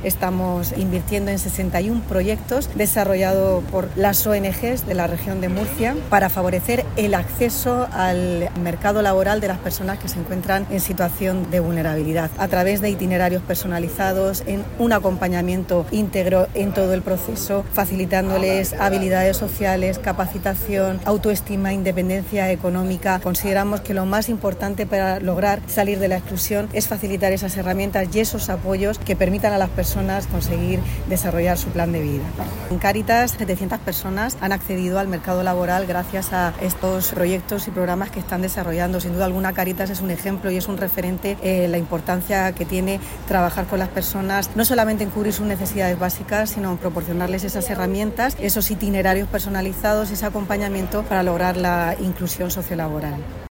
Estamos invirtiendo en 61 proyectos desarrollados por las ONGs de la región de Murcia para favorecer el acceso al mercado laboral de las personas que se encuentran en situación de vulnerabilidad, a través de itinerarios personalizados, en un acompañamiento íntegro en todo el proceso, facilitándoles habilidades sociales, capacitación, autoestima, independencia económica. Consideramos que lo más importante para lograr salir de la exclusión es facilitar esas herramientas y esos apoyos que permitan a las personas conseguir desarrollar su plan de vida. En Cáritas, 700 personas han accedido al mercado laboral gracias a estos proyectos y programas que están desarrollando. Sin duda alguna, Cáritas es un ejemplo y es un referente en la importancia que tiene trabajar con las personas, no solamente en cubrir sus necesidades básicas, sino en proporcionarles esas herramientas, esos itinerarios personalizados, ese acompañamiento para lograr la inclusión sociolaboral.